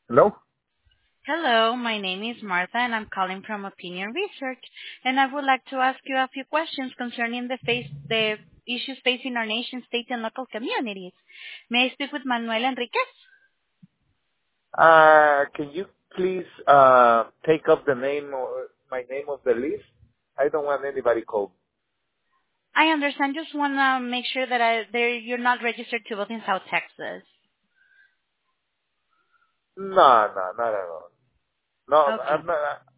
Hello? Hello, my name is Martha, and I'm calling from Opinion Research, and I would like to ask you a few questions concerning the issues facing our nation, state, and local communities. May I speak with Manuel Enriquez? Can you please take up the name or my name of the list? I don't want anybody called. I understand. Just want to make sure that you're not registered to vote in South Texas. No, not at all. No, I'm Okay. not.